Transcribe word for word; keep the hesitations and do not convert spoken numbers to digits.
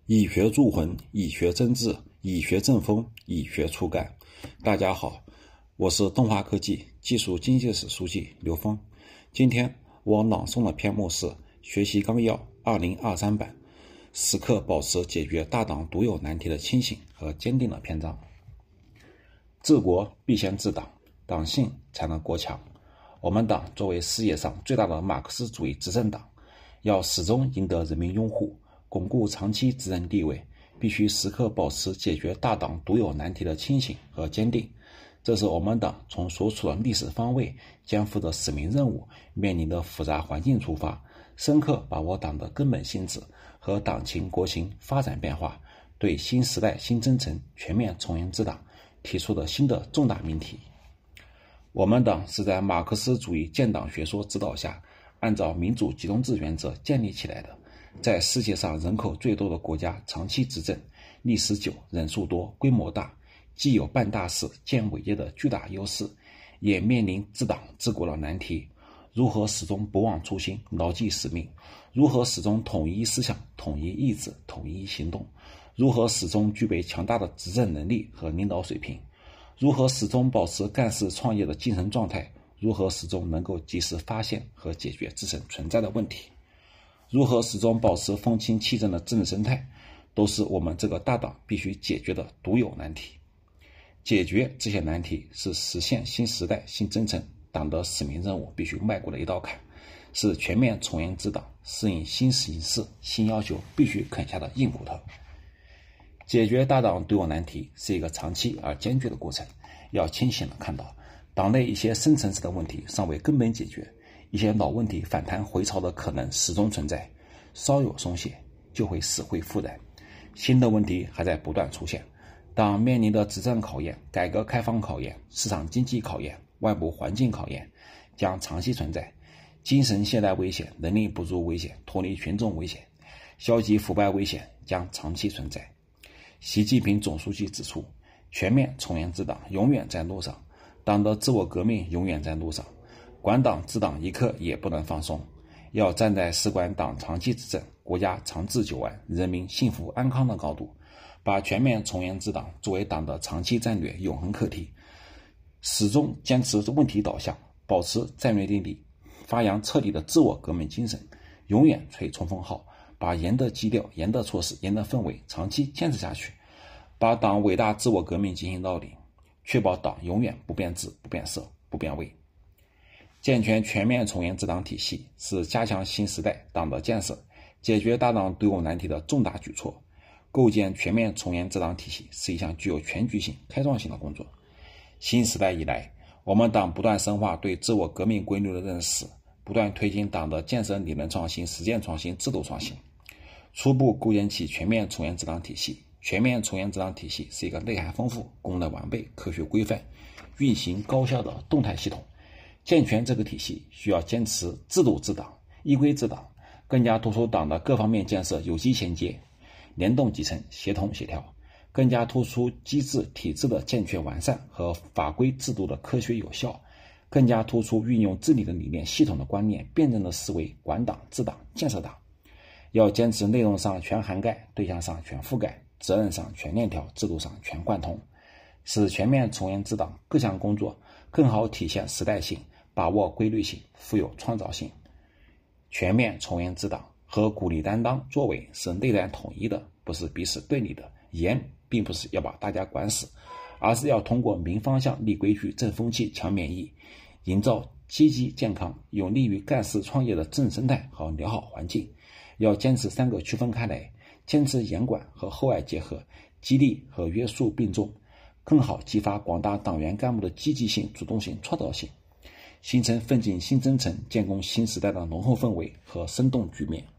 以学铸魂，以学真志，以学正风，以学出干。大家好，我是东华科技技术经济室书记刘峰。今天我朗诵的篇目是《学习纲要二零二三版》，时刻保持解决大党独有难题的清醒和坚定的篇章。治国必先治党，党性才能国强。我们党作为世界上最大的马克思主义执政党，要始终赢得人民拥护，巩固长期执政地位，必须时刻保持解决大党独有难题的清醒和坚定。这是我们党从所处的历史方位、肩负的使命任务、面临的复杂环境出发，深刻把握党的根本性质和党情国情发展变化，对新时代新征程全面从严治党提出的新的重大命题。我们党是在马克思主义建党学说指导下，按照民主集中制原则建立起来的，在世界上人口最多的国家长期执政，历史久，人数多，规模大，既有办大事、建伟业的巨大优势，也面临治党治国的难题。如何始终不忘初心，牢记使命？如何始终统一思想、统一意志、统一行动？如何始终具备强大的执政能力和领导水平？如何始终保持干事创业的精神状态？如何始终能够及时发现和解决自身存在的问题？如何始终保持风清气正的政治生态，都是我们这个大党必须解决的独有难题。解决这些难题是实现新时代新征程党的使命任务必须迈过的一道坎，是全面从严治党适应新形势新要求必须啃下的硬骨头。解决大党独有难题是一个长期而艰巨的过程，要清醒地看到党内一些深层次的问题尚未根本解决，一些老问题反弹回潮的可能始终存在，稍有松懈就会死灰复燃，新的问题还在不断出现。党面临的执政考验、改革开放考验、市场经济考验、外部环境考验将长期存在，精神懈怠危险、能力不足危险、脱离群众危险、消极腐败危险将长期存在。习近平总书记指出，全面从严治党永远在路上，党的自我革命永远在路上，管党治党一刻也不能放松，要站在事关党长期执政、国家长治久安、人民幸福安康的高度，把全面从严治党作为党的长期战略永恒课题，始终坚持问题导向，保持战略定力，发扬彻底的自我革命精神，永远吹冲锋号，把严的基调、严的措施、严的氛围长期坚持下去，把党伟大自我革命进行到底，确保党永远不变质、不变色、不变味。健全全面从严治党体系是加强新时代党的建设、解决大党独有难题的重大举措。构建全面从严治党体系是一项具有全局性、开创性的工作。新时代以来，我们党不断深化对自我革命规律的认识，不断推进党的建设理论创新、实践创新、制度创新，初步构建起全面从严治党体系。全面从严治党体系是一个内涵丰富、功能完备、科学规范、运行高效的动态系统。健全这个体系需要坚持制度治党、依规治党，更加突出党的各方面建设有机衔接、联动集成、协同协调，更加突出机制体制的健全完善和法规制度的科学有效，更加突出运用治理的理念、系统的观念、辩证的思维，管党治党建设党。要坚持内容上全涵盖，对象上全覆盖，责任上全链条，制度上全贯通，使全面从严治党各项工作更好体现时代性，把握规律性，富有创造性。全面从严治党和鼓励担当作为是内外统一的，不是彼此对立的。严并不是要把大家管死，而是要通过明方向、立规矩、正风气、强免疫，营造积极健康、有利于干事创业的正生态和良好环境。要坚持三个区分开来，坚持严管和厚爱结合，激励和约束并重，更好激发广大党员干部的积极性、主动性、创造性，形成奋进新征程、建功新时代的浓厚氛围和生动局面。